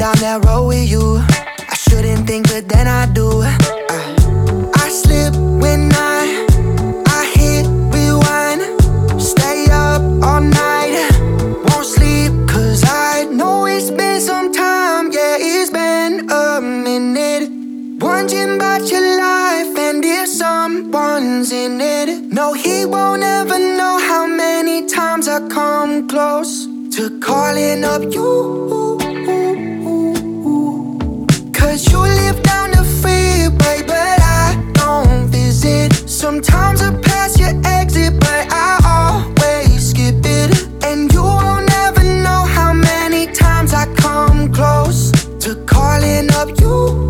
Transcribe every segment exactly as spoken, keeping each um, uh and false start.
down that road with you. I shouldn't think, but then I do. I, I slip when I, I hit rewind. Stay up all night, won't sleep, cause I know it's been some time. Yeah, it's been a minute. Wondering about your life and if someone's in it. No, he won't ever know how many times I come close to calling up you. Cause you live down the freeway, but I don't visit. Sometimes I pass your exit, but I always skip it. And you won't ever know how many times I come close to calling up you.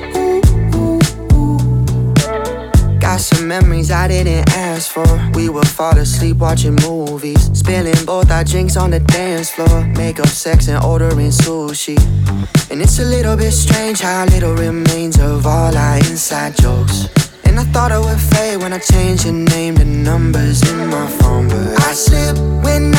Got some memories I didn't ask for. We would fall asleep watching movies, spilling both our drinks on the dance floor, make up sex and ordering sushi. And it's a little bit strange how little remains of all our inside jokes. And I thought it would fade when I changed your name to numbers in my phone, but I slip when